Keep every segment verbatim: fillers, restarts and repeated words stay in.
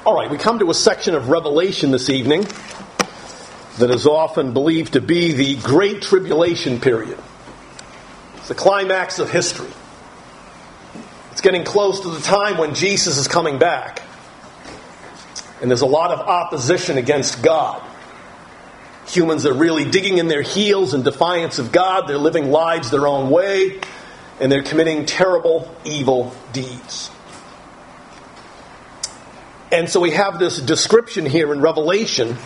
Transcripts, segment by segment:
All right, we come to a section of Revelation this evening that is often believed to be the Great Tribulation period. It's the climax of history. It's getting close to the time when Jesus is coming back. And there's a lot of opposition against God. Humans are really digging in their heels in defiance of God. They're living lives their own way. And they're committing terrible, evil deeds. And so we have this description here in Revelation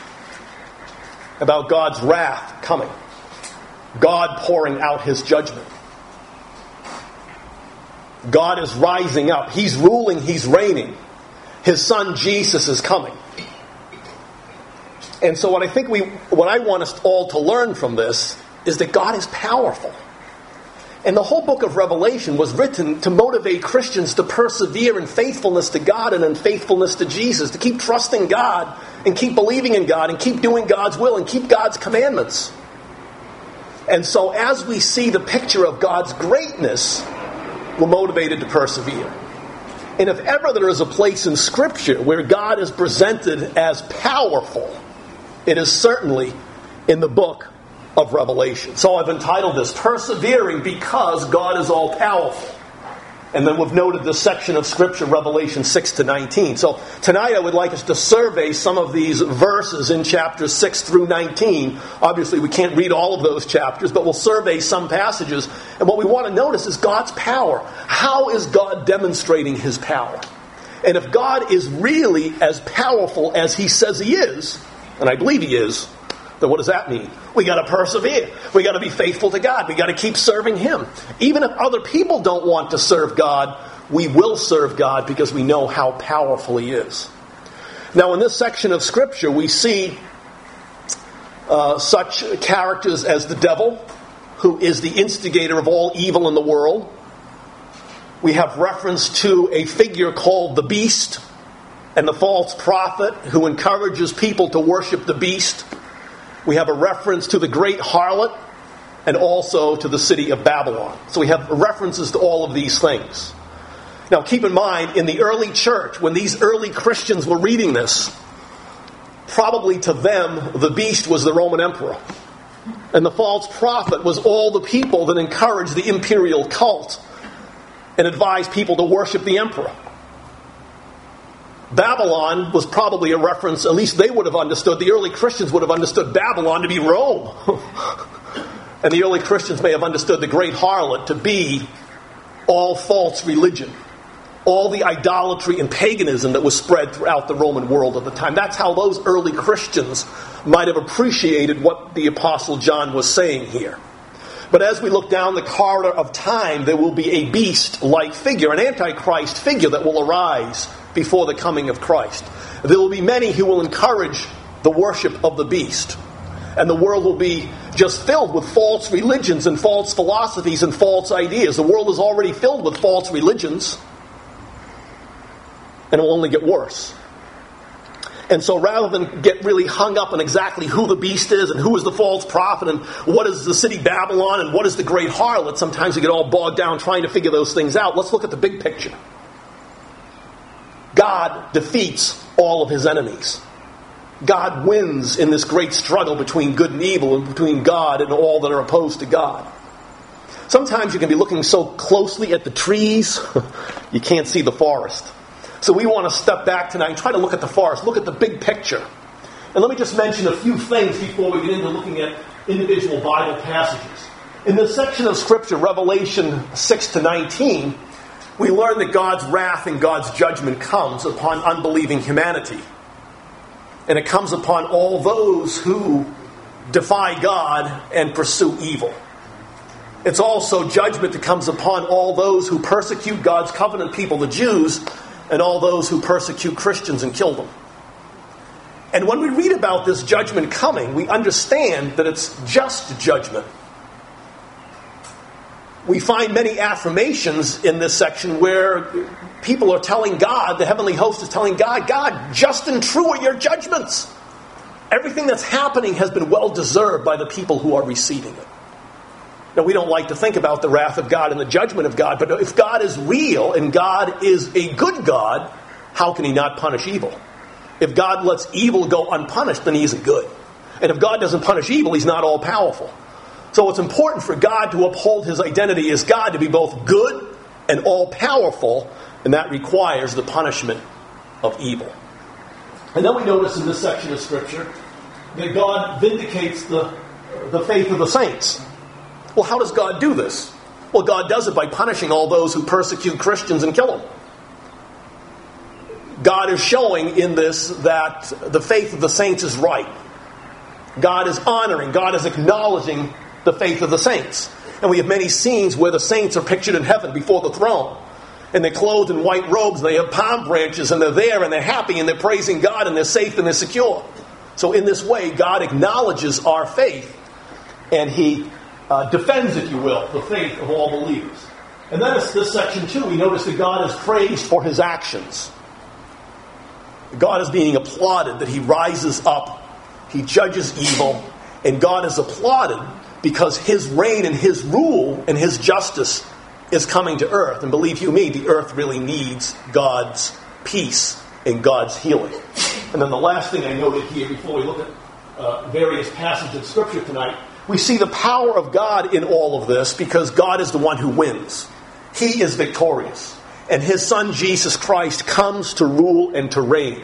about God's wrath coming. God pouring out His judgment. God is rising up. He's ruling. He's reigning. His Son Jesus is coming. And so what I think we, what I want us all to learn from this is that God is powerful. And the whole book of Revelation was written to motivate Christians to persevere in faithfulness to God and in faithfulness to Jesus, to keep trusting God and keep believing in God and keep doing God's will and keep God's commandments. And so as we see the picture of God's greatness, we're motivated to persevere. And if ever there is a place in Scripture where God is presented as powerful, it is certainly in the book of Revelation. So I've entitled this, Persevering Because God is All-Powerful. And then we've noted this section of Scripture, Revelation six to nineteen. So tonight I would like us to survey some of these verses in chapters six through nineteen. Obviously we can't read all of those chapters, but we'll survey some passages. And what we want to notice is God's power. How is God demonstrating His power? And if God is really as powerful as He says He is, and I believe He is, then what does that mean? We got to persevere. We got to be faithful to God. We got to keep serving Him. Even if other people don't want to serve God, we will serve God because we know how powerful He is. Now, in this section of Scripture, we see uh, such characters as the devil, who is the instigator of all evil in the world. We have reference to a figure called the beast and the false prophet who encourages people to worship the beast. We have a reference to the great harlot and also to the city of Babylon. So we have references to all of these things. Now keep in mind, in the early church, when these early Christians were reading this, probably to them, the beast was the Roman emperor. And the false prophet was all the people that encouraged the imperial cult and advised people to worship the emperor. Babylon was probably a reference, at least they would have understood, the early Christians would have understood Babylon to be Rome. And the early Christians may have understood the great harlot to be all false religion, all the idolatry and paganism that was spread throughout the Roman world at the time. That's how those early Christians might have appreciated what the Apostle John was saying here. But as we look down the corridor of time, there will be a beast-like figure, an antichrist figure that will arise before the coming of Christ. There will be many who will encourage the worship of the beast. And the world will be just filled with false religions and false philosophies and false ideas. The world is already filled with false religions. And it will only get worse. And so rather than get really hung up on exactly who the beast is and who is the false prophet and what is the city Babylon and what is the great harlot, sometimes we get all bogged down trying to figure those things out. Let's look at the big picture. God defeats all of His enemies. God wins in this great struggle between good and evil and between God and all that are opposed to God. Sometimes you can be looking so closely at the trees, you can't see the forest. So we want to step back tonight and try to look at the forest, look at the big picture. And let me just mention a few things before we get into looking at individual Bible passages. In this section of Scripture, Revelation six to nineteen, we learn that God's wrath and God's judgment comes upon unbelieving humanity. And it comes upon all those who defy God and pursue evil. It's also judgment that comes upon all those who persecute God's covenant people, the Jews, and all those who persecute Christians and kill them. And when we read about this judgment coming, we understand that it's just judgment. We find many affirmations in this section where people are telling God, the heavenly host is telling God, God, just and true are your judgments. Everything that's happening has been well deserved by the people who are receiving it. Now, we don't like to think about the wrath of God and the judgment of God, but if God is real and God is a good God, how can he not punish evil? If God lets evil go unpunished, then he isn't good. And if God doesn't punish evil, he's not all-powerful. So it's important for God to uphold his identity as God, to be both good and all-powerful, and that requires the punishment of evil. And then we notice in this section of Scripture that God vindicates the, the faith of the saints. Well, how does God do this? Well, God does it by punishing all those who persecute Christians and kill them. God is showing in this that the faith of the saints is right. God is honoring, God is acknowledging the faith of the saints. And we have many scenes where the saints are pictured in heaven before the throne. And they're clothed in white robes, and they have palm branches, and they're there, and they're happy, and they're praising God, and they're safe, and they're secure. So in this way, God acknowledges our faith, and he uh, defends, if you will, the faith of all believers. And then it's this section too, we notice that God is praised for his actions. God is being applauded, that he rises up, he judges evil, and God is applauded because his reign and his rule and his justice is coming to earth. And believe you me, the earth really needs God's peace and God's healing. And then the last thing I noted here before we look at uh, various passages of Scripture tonight, we see the power of God in all of this because God is the one who wins. He is victorious. And his Son, Jesus Christ, comes to rule and to reign.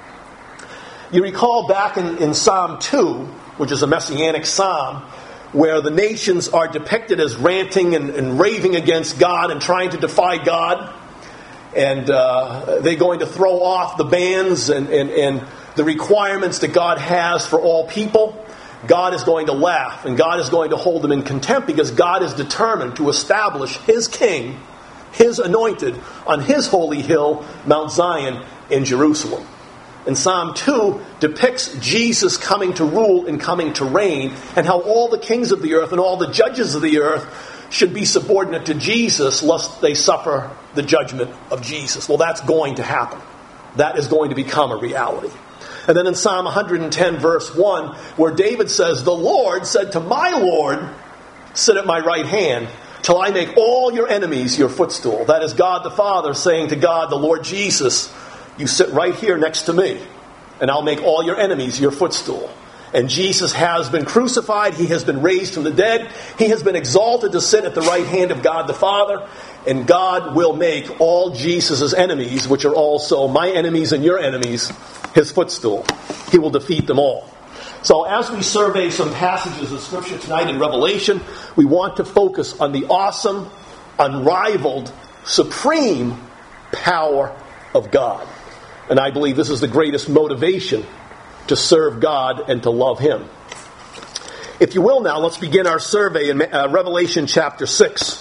You recall back in, in Psalm two, which is a messianic psalm, where the nations are depicted as ranting and, and raving against God and trying to defy God. And uh, they're going to throw off the bans and, and, and the requirements that God has for all people. God is going to laugh, and God is going to hold them in contempt because God is determined to establish his king, his anointed, on his holy hill, Mount Zion in Jerusalem. And Psalm two depicts Jesus coming to rule and coming to reign, and how all the kings of the earth and all the judges of the earth should be subordinate to Jesus lest they suffer the judgment of Jesus. Well, that's going to happen. That is going to become a reality. And then in Psalm one ten verse one, where David says, "The Lord said to my Lord, sit at my right hand, till I make all your enemies your footstool." That is God the Father saying to God, the Lord Jesus, you sit right here next to me, and I'll make all your enemies your footstool. And Jesus has been crucified. He has been raised from the dead. He has been exalted to sit at the right hand of God the Father. And God will make all Jesus' enemies, which are also my enemies and your enemies, his footstool. He will defeat them all. So as we survey some passages of Scripture tonight in Revelation, we want to focus on the awesome, unrivaled, supreme power of God. And I believe this is the greatest motivation to serve God and to love him. If you will now, let's begin our survey in uh, Revelation chapter six.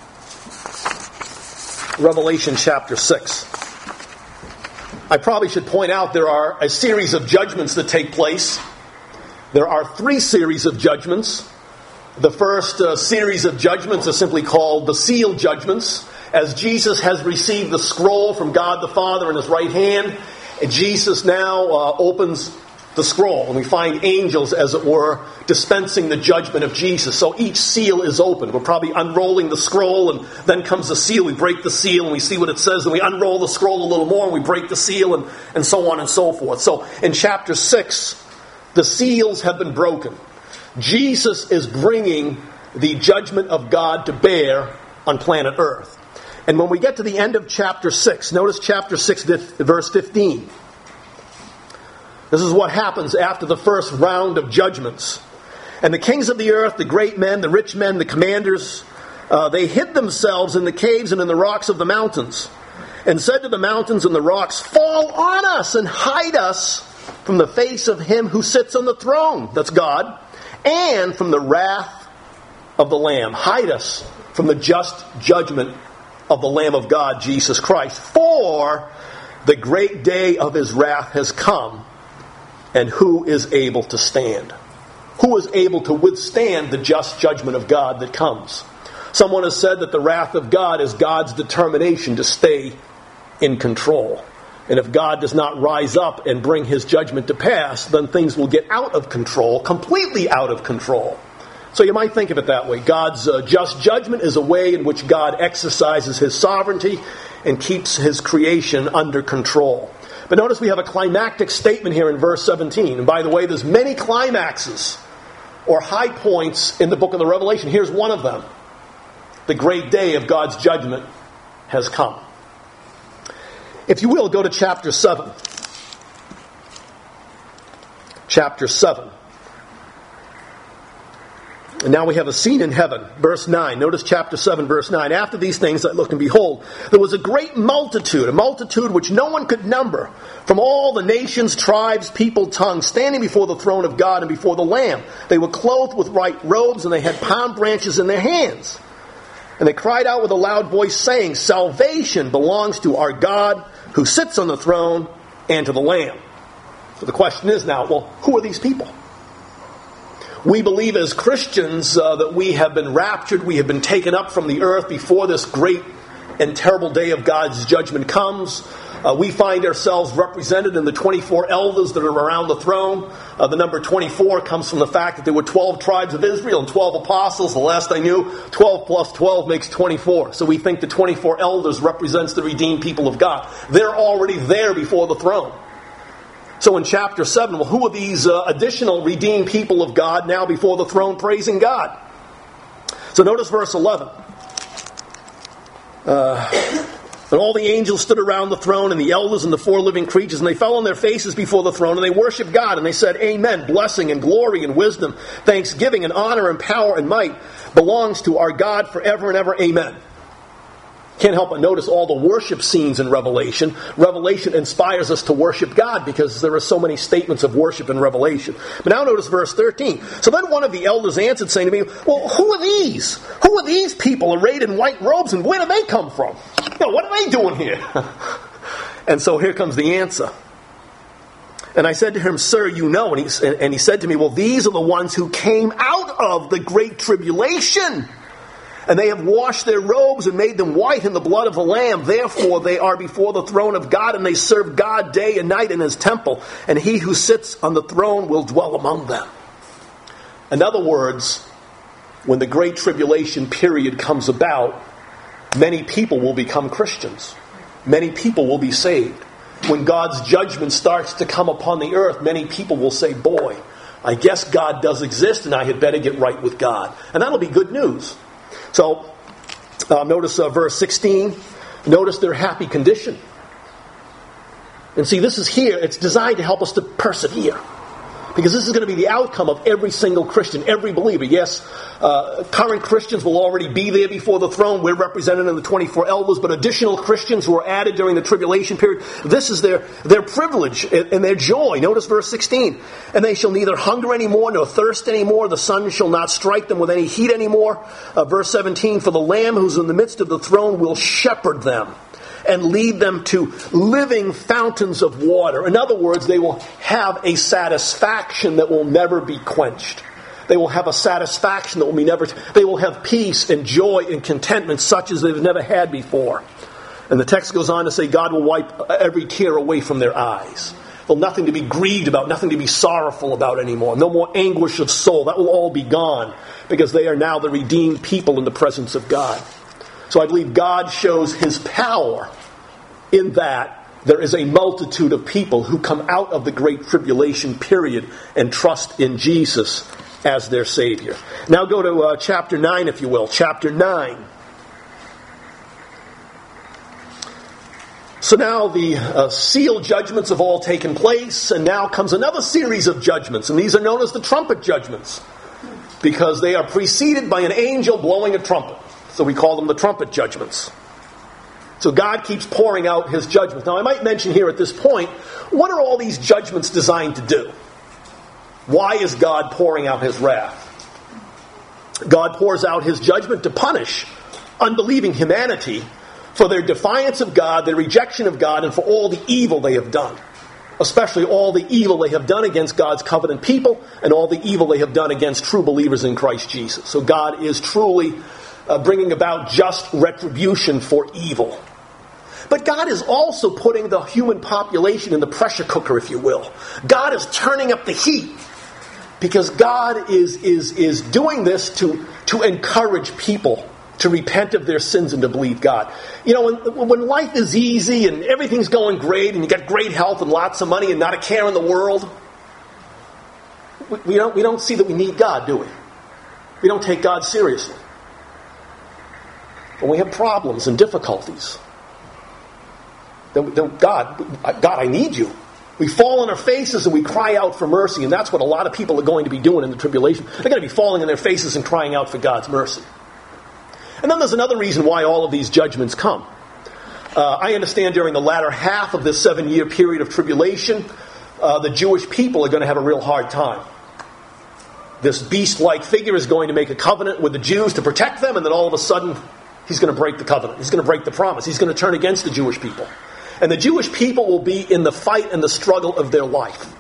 Revelation chapter six. I probably should point out there are a series of judgments that take place. There are three series of judgments. The first uh, series of judgments are simply called the seal judgments. As Jesus has received the scroll from God the Father in his right hand, and Jesus now uh, opens the scroll, and we find angels, as it were, dispensing the judgment of Jesus. So each seal is open. We're probably unrolling the scroll, and then comes the seal. We break the seal, and we see what it says, and we unroll the scroll a little more, and we break the seal, and, and so on and so forth. So in chapter six, the seals have been broken. Jesus is bringing the judgment of God to bear on planet Earth. And when we get to the end of chapter six, notice chapter six, verse fifteen. This is what happens after the first round of judgments. And the kings of the earth, the great men, the rich men, the commanders, uh, they hid themselves in the caves and in the rocks of the mountains, and said to the mountains and the rocks, fall on us and hide us from the face of him who sits on the throne, that's God, and from the wrath of the Lamb. Hide us from the just judgment of the Lamb of God, Jesus Christ. For the great day of his wrath has come, and who is able to stand? Who is able to withstand the just judgment of God that comes? Someone has said that the wrath of God is God's determination to stay in control. And if God does not rise up and bring his judgment to pass, then things will get out of control, completely out of control. So you might think of it that way. God's uh, just judgment is a way in which God exercises his sovereignty and keeps his creation under control. But notice we have a climactic statement here in verse seventeen. And by the way, there's many climaxes or high points in the book of the Revelation. Here's one of them. The great day of God's judgment has come. If you will, go to chapter seven. Chapter seven. And now we have a scene in heaven. Verse nine. Notice chapter seven, verse nine. After these things I looked, and behold, there was a great multitude, a multitude which no one could number, from all the nations, tribes, people, tongues, standing before the throne of God and before the Lamb. They were clothed with white robes, and they had palm branches in their hands. And they cried out with a loud voice, saying, Salvation belongs to our God, who sits on the throne, and to the Lamb. So the question is now, well, who are these people? We believe as Christians uh, that we have been raptured, we have been taken up from the earth before this great and terrible day of God's judgment comes. Uh, we find ourselves represented in the twenty-four elders that are around the throne. Uh, the number twenty-four comes from the fact that there were twelve tribes of Israel and twelve apostles. The last I knew, twelve plus twelve makes twenty-four. So we think the twenty-four elders represents the redeemed people of God. They're already there before the throne. So in chapter seven, well, who are these uh, additional redeemed people of God now before the throne praising God? So notice verse eleven. Uh, and all the angels stood around the throne, and the elders and the four living creatures, and they fell on their faces before the throne, and they worshiped God, and they said, Amen, blessing and glory and wisdom, thanksgiving and honor and power and might belongs to our God forever and ever. Amen. Can't help but notice all the worship scenes in Revelation. Revelation inspires us to worship God because there are so many statements of worship in Revelation. But now notice verse thirteen. So then one of the elders answered, saying to me, well, who are these? Who are these people arrayed in white robes, and where do they come from? You know, what are they doing here? And so here comes the answer. And I said to him, Sir, you know. And he, and he said to me, well, these are the ones who came out of the great tribulation. And they have washed their robes and made them white in the blood of the Lamb. Therefore they are before the throne of God, and they serve God day and night in his temple. And he who sits on the throne will dwell among them. In other words, when the great tribulation period comes about, many people will become Christians. Many people will be saved. When God's judgment starts to come upon the earth, many people will say, boy, I guess God does exist, and I had better get right with God. And that'll be good news. So, uh, notice uh, verse sixteen. Notice their happy condition. And see, this is here. It's designed to help us to persevere. Because this is going to be the outcome of every single Christian, every believer. Yes, uh, current Christians will already be there before the throne. We're represented in the twenty-four elders. But additional Christians who are added during the tribulation period, this is their, their privilege and their joy. Notice verse sixteen. And they shall neither hunger anymore nor thirst anymore. The sun shall not strike them with any heat anymore. Uh, verse seventeen. For the Lamb who's in the midst of the throne will shepherd them and lead them to living fountains of water. In other words, they will have a satisfaction that will never be quenched. They will have a satisfaction that will be never... They will have peace and joy and contentment such as they've never had before. And the text goes on to say God will wipe every tear away from their eyes. There's nothing to be grieved about, nothing to be sorrowful about anymore. No more anguish of soul. That will all be gone because they are now the redeemed people in the presence of God. So I believe God shows his power in that there is a multitude of people who come out of the great tribulation period and trust in Jesus as their Savior. Now go to uh, chapter nine, if you will. Chapter nine. So now the uh, seal judgments have all taken place, and now comes another series of judgments, and these are known as the trumpet judgments because they are preceded by an angel blowing a trumpet. So we call them the trumpet judgments. So God keeps pouring out his judgments. Now I might mention here at this point, what are all these judgments designed to do? Why is God pouring out his wrath? God pours out his judgment to punish unbelieving humanity for their defiance of God, their rejection of God, and for all the evil they have done. Especially all the evil they have done against God's covenant people and all the evil they have done against true believers in Christ Jesus. So God is truly Uh, bringing about just retribution for evil. But God is also putting the human population in the pressure cooker, if you will. God is turning up the heat Because God is, is, is doing this to, to encourage people to repent of their sins and to believe God. You know, when, when life is easy and everything's going great and you got great health and lots of money and not a care in the world, we, we don't, we don't see that we need God, do we? We don't take God seriously. When we have problems and difficulties, then, then God, God, I need you. We fall on our faces and we cry out for mercy, and that's what a lot of people are going to be doing in the tribulation. They're going to be falling on their faces and crying out for God's mercy. And then there's another reason why all of these judgments come. Uh, I understand during the latter half of this seven-year period of tribulation, uh, the Jewish people are going to have a real hard time. This beast-like figure is going to make a covenant with the Jews to protect them, and then all of a sudden, he's going to break the covenant. He's going to break the promise. He's going to turn against the Jewish people. And the Jewish people will be in the fight and the struggle of their life.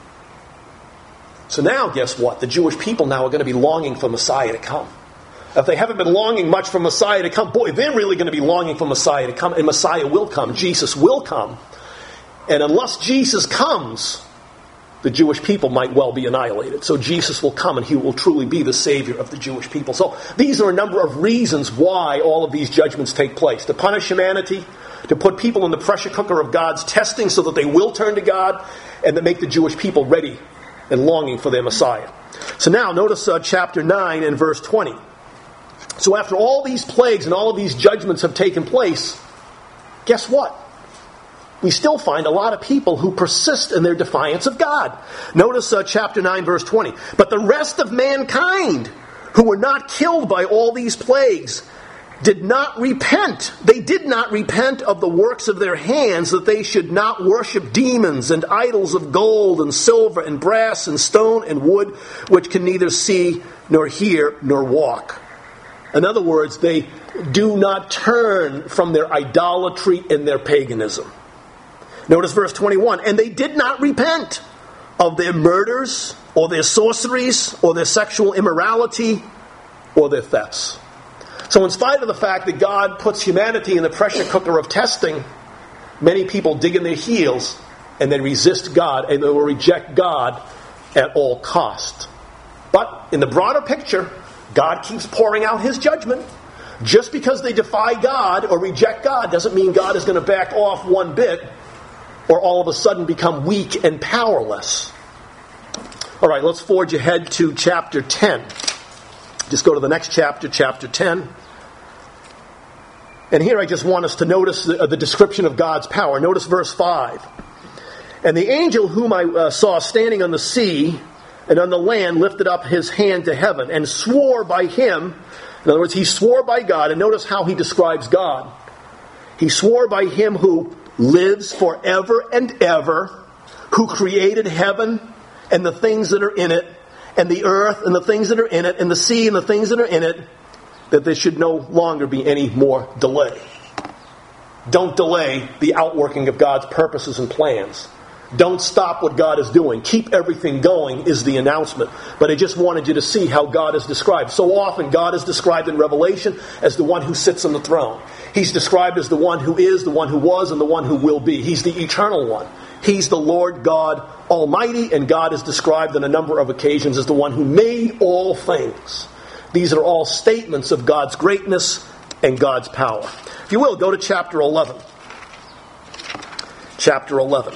So now, guess what? The Jewish people now are going to be longing for Messiah to come. If they haven't been longing much for Messiah to come, boy, they're really going to be longing for Messiah to come. And Messiah will come. Jesus will come. And unless Jesus comes, the Jewish people might well be annihilated. So Jesus will come and he will truly be the Savior of the Jewish people. So these are a number of reasons why all of these judgments take place. To punish humanity, to put people in the pressure cooker of God's testing so that they will turn to God, and to make the Jewish people ready and longing for their Messiah. So now notice uh, chapter nine and verse twenty. So after all these plagues and all of these judgments have taken place, guess what? We still find a lot of people who persist in their defiance of God. Notice uh, chapter nine, verse twenty. But the rest of mankind, who were not killed by all these plagues, did not repent. They did not repent of the works of their hands, that they should not worship demons and idols of gold and silver and brass and stone and wood, which can neither see nor hear nor walk. In other words, they do not turn from their idolatry and their paganism. Notice verse twenty-one. And they did not repent of their murders or their sorceries or their sexual immorality or their thefts. So in spite of the fact that God puts humanity in the pressure cooker of testing, many people dig in their heels and they resist God and they will reject God at all cost. But in the broader picture, God keeps pouring out his judgment. Just because they defy God or reject God doesn't mean God is going to back off one bit or all of a sudden become weak and powerless. All right, let's forge ahead to chapter ten. Just go to the next chapter, chapter ten. And here I just want us to notice the, uh, the description of God's power. Notice verse five. And the angel whom I uh, saw standing on the sea and on the land lifted up his hand to heaven and swore by him. In other words, he swore by God. And notice how he describes God. He swore by him who lives forever and ever, who created heaven and the things that are in it, and the earth and the things that are in it, and the sea and the things that are in it, that there should no longer be any more delay. Don't delay the outworking of God's purposes and plans. Don't stop what God is doing. Keep everything going is the announcement. But I just wanted you to see how God is described. So often God is described in Revelation as the one who sits on the throne. He's described as the one who is, the one who was, and the one who will be. He's the eternal one. He's the Lord God Almighty, and God is described on a number of occasions as the one who made all things. These are all statements of God's greatness and God's power. If you will, go to chapter eleven. Chapter eleven.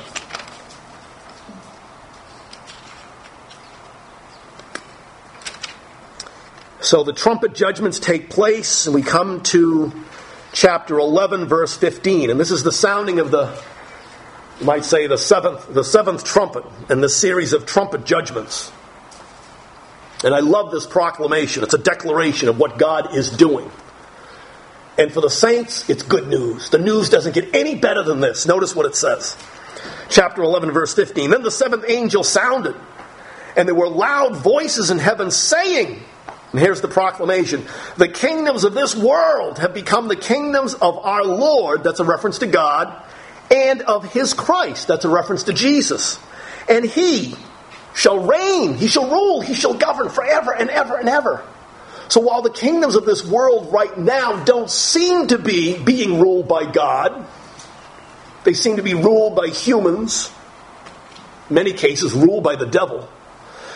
So the trumpet judgments take place, and we come to chapter eleven, verse fifteen. And this is the sounding of the, you might say, the seventh, the seventh trumpet in this series of trumpet judgments. And I love this proclamation. It's a declaration of what God is doing. And for the saints, it's good news. The news doesn't get any better than this. Notice what it says. Chapter eleven, verse fifteen. Then the seventh angel sounded, and there were loud voices in heaven saying, and here's the proclamation, the kingdoms of this world have become the kingdoms of our Lord, that's a reference to God, and of his Christ, that's a reference to Jesus. And he shall reign, he shall rule, he shall govern forever and ever and ever. So while the kingdoms of this world right now don't seem to be being ruled by God, they seem to be ruled by humans, in many cases ruled by the devil.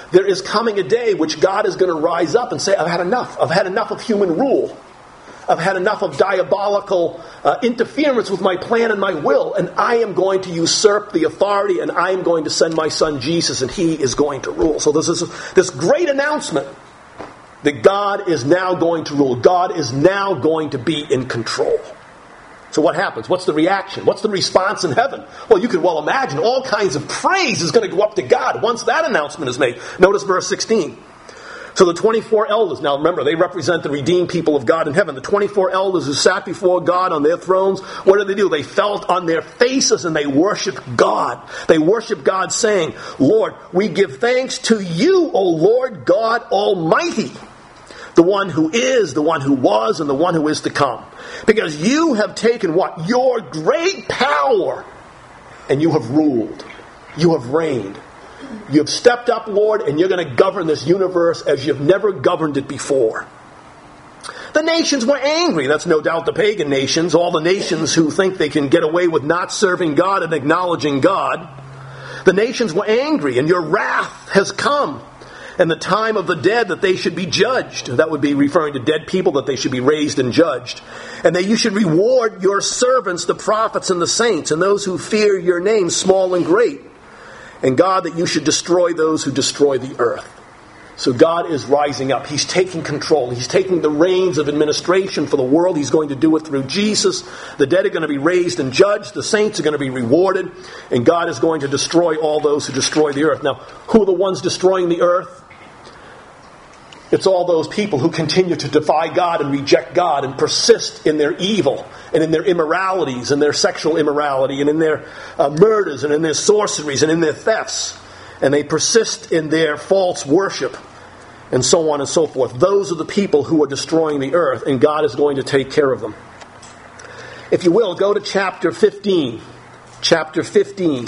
there is coming a day which God is going to rise up and say, I've had enough. I've had enough of human rule. I've had enough of diabolical uh, interference with my plan and my will, and I am going to usurp the authority, and I am going to send my son Jesus, and he is going to rule. So this is this great announcement that God is now going to rule. God is now going to be in control. So what happens? What's the reaction? What's the response in heaven? Well, you can well imagine all kinds of praise is going to go up to God once that announcement is made. Notice verse sixteen. So the twenty-four elders, now remember, they represent the redeemed people of God in heaven. The twenty-four elders who sat before God on their thrones, what did they do? They fell on their faces and they worshiped God. They worshiped God saying, Lord, we give thanks to you, O Lord God Almighty, the one who is, the one who was, and the one who is to come. Because you have taken what? Your great power, and you have ruled. You have reigned. You have stepped up, Lord, and you're going to govern this universe as you've never governed it before. The nations were angry. That's no doubt the pagan nations, all the nations who think they can get away with not serving God and acknowledging God. The nations were angry, and your wrath has come. And the time of the dead that they should be judged. That would be referring to dead people, that they should be raised and judged. And that you should reward your servants, the prophets and the saints, and those who fear your name, small and great. And God, that you should destroy those who destroy the earth. So God is rising up. He's taking control. He's taking the reins of administration for the world. He's going to do it through Jesus. The dead are going to be raised and judged. The saints are going to be rewarded. And God is going to destroy all those who destroy the earth. Now, who are the ones destroying the earth? It's all those people who continue to defy God and reject God and persist in their evil and in their immoralities and their sexual immorality and in their uh, murders and in their sorceries and in their thefts. And they persist in their false worship and so on and so forth. Those are the people who are destroying the earth, and God is going to take care of them. If you will, go to chapter fifteen. Chapter fifteen.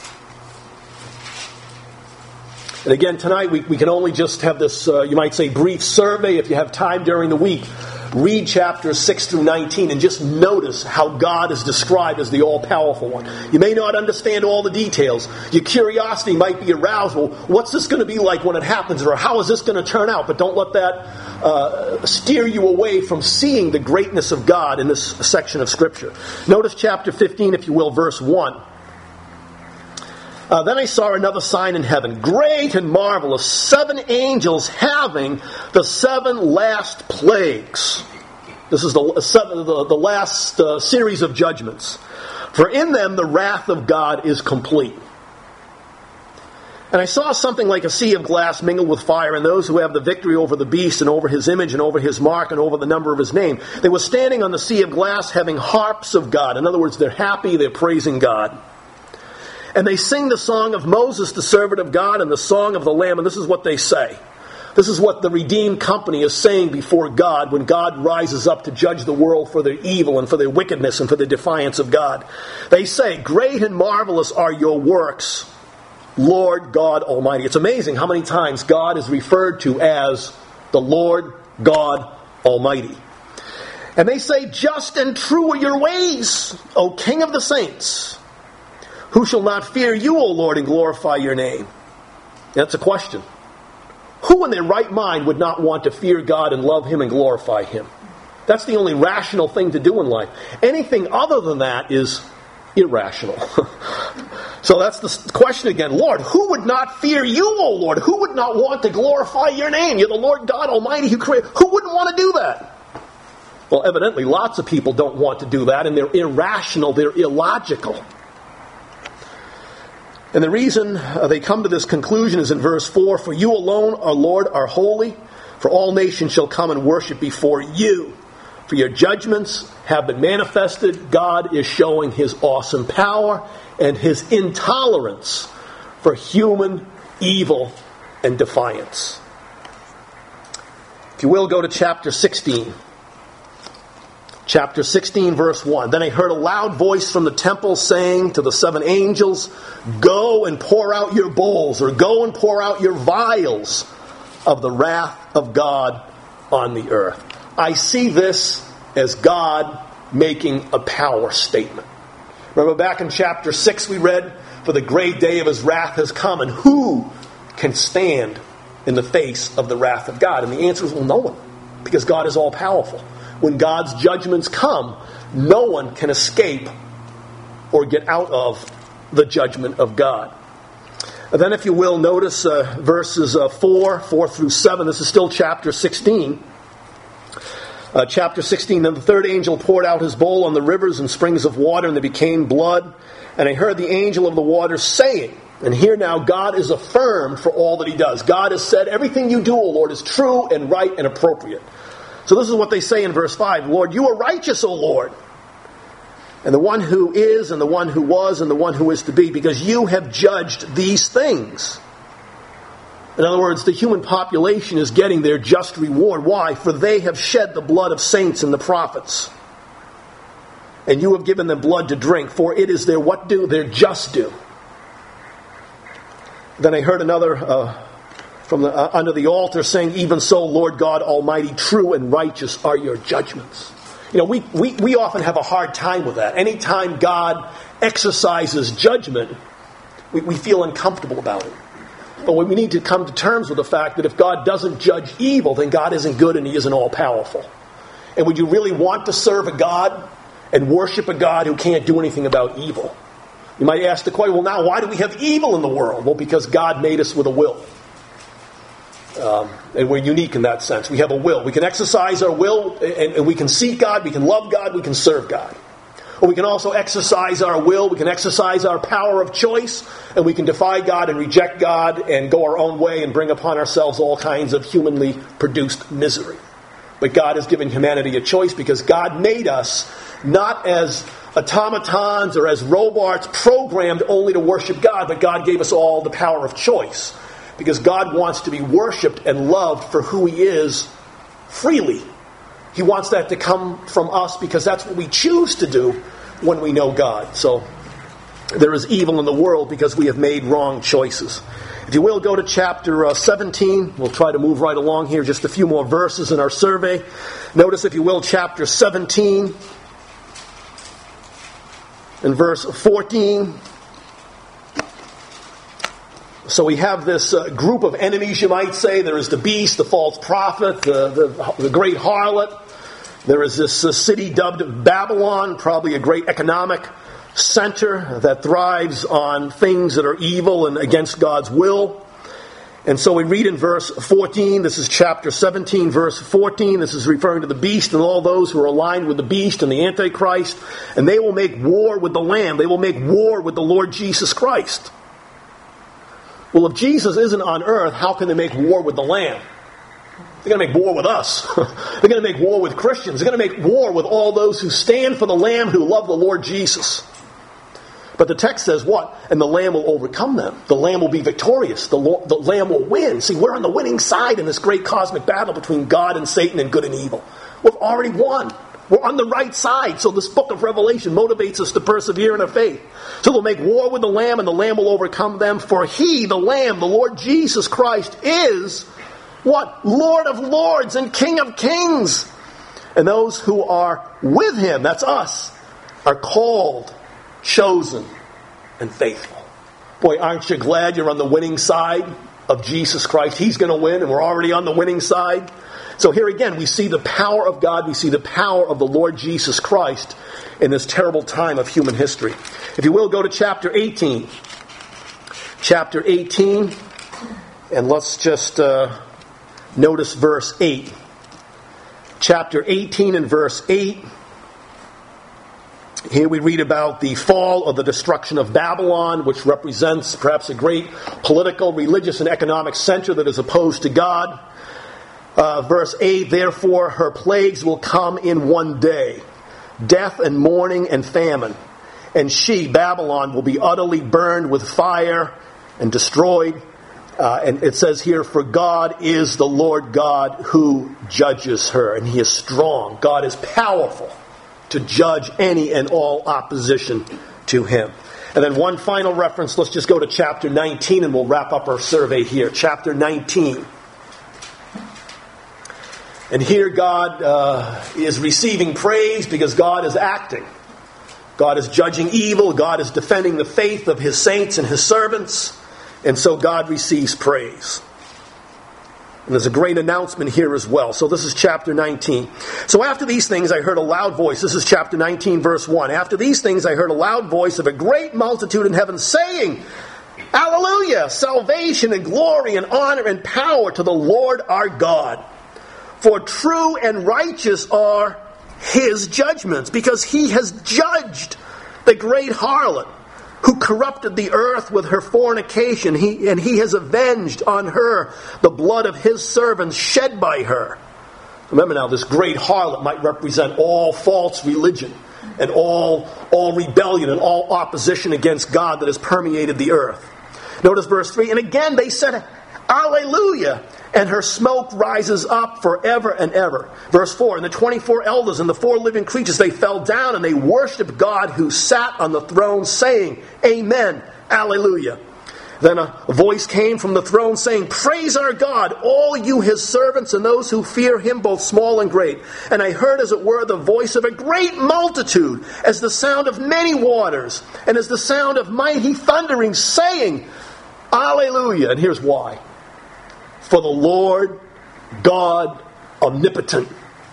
And again, tonight we, we can only just have this, uh, you might say, brief survey. If you have time during the week, read chapters six through nineteen and just notice how God is described as the all-powerful one. You may not understand all the details. Your curiosity might be aroused. Well, what's this going to be like when it happens? Or how is this going to turn out? But don't let that uh, steer you away from seeing the greatness of God in this section of Scripture. Notice chapter fifteen, if you will, verse one. Uh, then I saw another sign in heaven, great and marvelous, seven angels having the seven last plagues. This is the, seven, the, the last uh, series of judgments. For in them the wrath of God is complete. And I saw something like a sea of glass mingled with fire, and those who have the victory over the beast and over his image and over his mark and over the number of his name. They were standing on the sea of glass having harps of God. In other words, they're happy, they're praising God. And they sing the song of Moses, the servant of God, and the song of the Lamb. And this is what they say. This is what the redeemed company is saying before God when God rises up to judge the world for their evil and for their wickedness and for their defiance of God. They say, great and marvelous are your works, Lord God Almighty. It's amazing how many times God is referred to as the Lord God Almighty. And they say, just and true are your ways, O King of the saints. Who shall not fear you, O Lord, and glorify your name? That's a question. Who in their right mind would not want to fear God and love Him and glorify Him? That's the only rational thing to do in life. Anything other than that is irrational. So that's the question again. Lord, who would not fear you, O Lord? Who would not want to glorify your name? You're the Lord God Almighty who created. Who wouldn't want to do that? Well, evidently lots of people don't want to do that, and they're irrational, they're illogical. And the reason uh, they come to this conclusion is in verse four. For you alone, our Lord, are holy, for all nations shall come and worship before you. For your judgments have been manifested. God is showing His awesome power and His intolerance for human evil and defiance. If you will, go to chapter sixteen. Chapter sixteen, verse one. Then I heard a loud voice from the temple saying to the seven angels, go and pour out your bowls, or go and pour out your vials of the wrath of God on the earth. I see this as God making a power statement. Remember back in chapter six we read, for the great day of His wrath has come, and who can stand in the face of the wrath of God? And the answer is, well, no one, because God is all-powerful. When God's judgments come, no one can escape or get out of the judgment of God. And then, if you will, notice uh, verses uh, four, four through seven. This is still chapter sixteen. Uh, chapter sixteen, then the third angel poured out his bowl on the rivers and springs of water, and they became blood. And I heard the angel of the waters saying, and here now God is affirmed for all that he does. God has said, everything you do, O Lord, is true and right and appropriate. So this is what they say in verse five. Lord, you are righteous, O Lord, and the one who is, and the one who was, and the one who is to be, because you have judged these things. In other words, the human population is getting their just reward. Why? For they have shed the blood of saints and the prophets. And you have given them blood to drink, for it is their what due? Their just due. Then I heard another uh, from the, uh, under the altar saying, even so, Lord God Almighty, true and righteous are your judgments. You know, we, we, we often have a hard time with that. Anytime God exercises judgment, we, we feel uncomfortable about it. But we need to come to terms with the fact that if God doesn't judge evil, then God isn't good and he isn't all-powerful. And would you really want to serve a God and worship a God who can't do anything about evil? You might ask the question, well, now, why do we have evil in the world? Well, because God made us with a will. Um, and we're unique in that sense. We have a will. We can exercise our will, and, and we can seek God, we can love God, we can serve God. Or we can also exercise our will, we can exercise our power of choice, and we can defy God and reject God and go our own way and bring upon ourselves all kinds of humanly produced misery. But God has given humanity a choice because God made us not as automatons or as robots programmed only to worship God, but God gave us all the power of choice. Because God wants to be worshipped and loved for who he is freely. He wants that to come from us because that's what we choose to do when we know God. So there is evil in the world because we have made wrong choices. If you will, go to chapter uh, seventeen. We'll try to move right along here. Just a few more verses in our survey. Notice, if you will, chapter seventeen and verse fourteen. So we have this uh, group of enemies, you might say. There is the beast, the false prophet, the, the, the great harlot. There is this uh, city dubbed Babylon, probably a great economic center that thrives on things that are evil and against God's will. And so we read in verse fourteen, this is chapter seventeen, verse fourteen. This is referring to the beast and all those who are aligned with the beast and the Antichrist. And they will make war with the Lamb. They will make war with the Lord Jesus Christ. Well, if Jesus isn't on earth, how can they make war with the Lamb? They're going to make war with us. They're going to make war with Christians. They're going to make war with all those who stand for the Lamb, who love the Lord Jesus. But the text says what? And the Lamb will overcome them. The Lamb will be victorious. The, Lord, the Lamb will win. See, we're on the winning side in this great cosmic battle between God and Satan and good and evil. We've already won. We're on the right side. So this book of Revelation motivates us to persevere in our faith. So they'll make war with the Lamb, and the Lamb will overcome them. For he, the Lamb, the Lord Jesus Christ, is what? Lord of lords and King of kings. And those who are with him, that's us, are called, chosen, and faithful. Boy, aren't you glad you're on the winning side of Jesus Christ? He's going to win, and we're already on the winning side. So here again, we see the power of God. We see the power of the Lord Jesus Christ in this terrible time of human history. If you will, go to chapter eighteen. Chapter eighteen, and let's just uh, notice verse eight. Chapter eighteen and verse eight. Here we read about the fall or the destruction of Babylon, which represents perhaps a great political, religious, and economic center that is opposed to God. Uh, verse eight, therefore her plagues will come in one day, death and mourning and famine. And she, Babylon, will be utterly burned with fire and destroyed. Uh, and it says here, for God is the Lord God who judges her. And he is strong. God is powerful to judge any and all opposition to him. And then one final reference. Let's just go to chapter nineteen and we'll wrap up our survey here. Chapter nineteen. And here God uh, is receiving praise because God is acting. God is judging evil. God is defending the faith of his saints and his servants. And so God receives praise. And there's a great announcement here as well. So this is chapter nineteen. So after these things I heard a loud voice. This is chapter nineteen, verse one. After these things I heard a loud voice of a great multitude in heaven saying, Hallelujah! Salvation and glory and honor and power to the Lord our God. For true and righteous are his judgments, because he has judged the great harlot who corrupted the earth with her fornication, he, and he has avenged on her the blood of his servants shed by her. Remember now, this great harlot might represent all false religion and all, all rebellion and all opposition against God that has permeated the earth. Notice verse three, and again they said, Alleluia! And her smoke rises up forever and ever. Verse four, and the twenty-four elders and the four living creatures, they fell down and they worshipped God who sat on the throne, saying, Amen, Alleluia. Then a voice came from the throne saying, Praise our God, all you his servants and those who fear him, both small and great. And I heard as it were the voice of a great multitude, as the sound of many waters, and as the sound of mighty thundering, saying, Alleluia. And here's why. For the Lord God omnipotent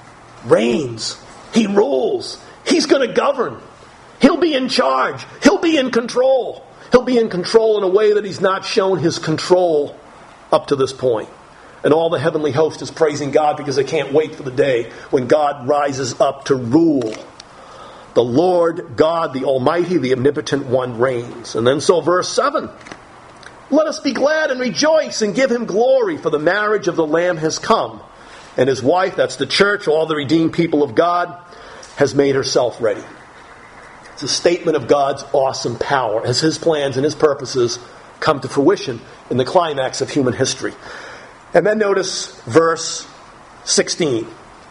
reigns. He rules. He's going to govern. He'll be in charge. He'll be in control. He'll be in control in a way that he's not shown his control up to this point. And all the heavenly host is praising God because they can't wait for the day when God rises up to rule. The Lord God, the Almighty, the Omnipotent One reigns. And then so verse seven. Let us be glad and rejoice and give him glory, for the marriage of the Lamb has come. And his wife, that's the church, all the redeemed people of God, has made herself ready. It's a statement of God's awesome power as his plans and his purposes come to fruition in the climax of human history. And then notice verse sixteen.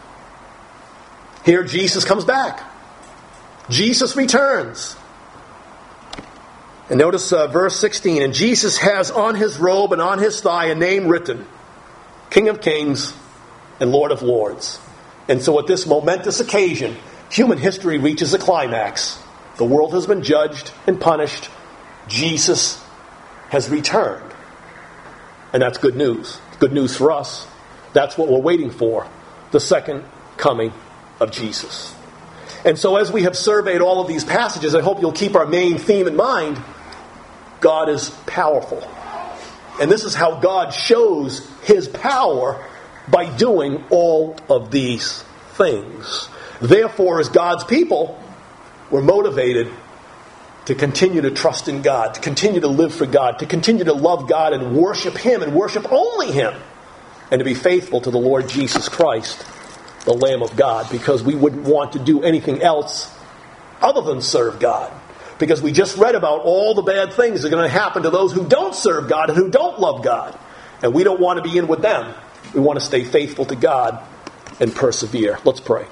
Here Jesus comes back. Jesus returns. And notice uh, verse sixteen. And Jesus has on his robe and on his thigh a name written, King of Kings and Lord of Lords. And so at this momentous occasion, human history reaches a climax. The world has been judged and punished. Jesus has returned. And that's good news. Good news for us. That's what we're waiting for. The second coming of Jesus. And so as we have surveyed all of these passages, I hope you'll keep our main theme in mind. God is powerful. And this is how God shows his power by doing all of these things. Therefore, as God's people, we're motivated to continue to trust in God, to continue to live for God, to continue to love God and worship him and worship only him, and to be faithful to the Lord Jesus Christ, the Lamb of God, because we wouldn't want to do anything else other than serve God. Because we just read about all the bad things that are going to happen to those who don't serve God and who don't love God. And we don't want to be in with them. We want to stay faithful to God and persevere. Let's pray.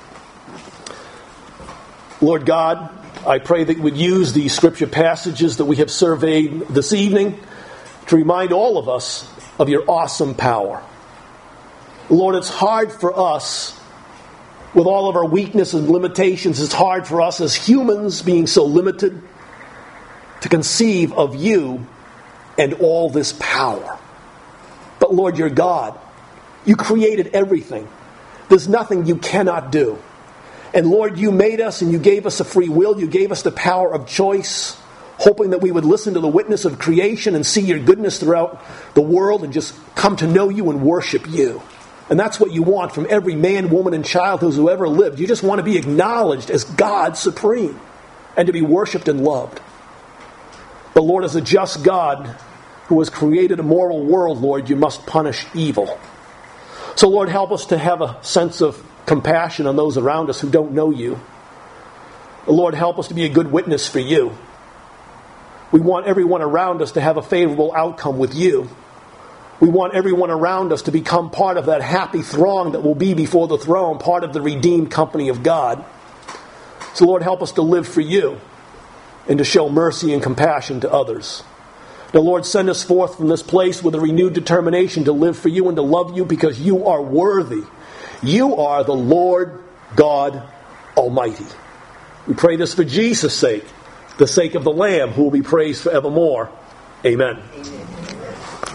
Lord God, I pray that you would use these scripture passages that we have surveyed this evening to remind all of us of your awesome power. Lord, it's hard for us, with all of our weakness and limitations, it's hard for us as humans, being so limited, to conceive of you and all this power. But Lord, you're God. You created everything. There's nothing you cannot do. And Lord, you made us and you gave us a free will. You gave us the power of choice, hoping that we would listen to the witness of creation and see your goodness throughout the world and just come to know you and worship you. And that's what you want from every man, woman, and child who's ever lived. You just want to be acknowledged as God supreme and to be worshipped and loved. But Lord, as a just God who has created a moral world, Lord, you must punish evil. So Lord, help us to have a sense of compassion on those around us who don't know you. Lord, help us to be a good witness for you. We want everyone around us to have a favorable outcome with you. We want everyone around us to become part of that happy throng that will be before the throne, part of the redeemed company of God. So Lord, help us to live for you and to show mercy and compassion to others. Now Lord, send us forth from this place with a renewed determination to live for you and to love you, because you are worthy. You are the Lord God Almighty. We pray this for Jesus' sake, the sake of the Lamb who will be praised forevermore. Amen. Amen.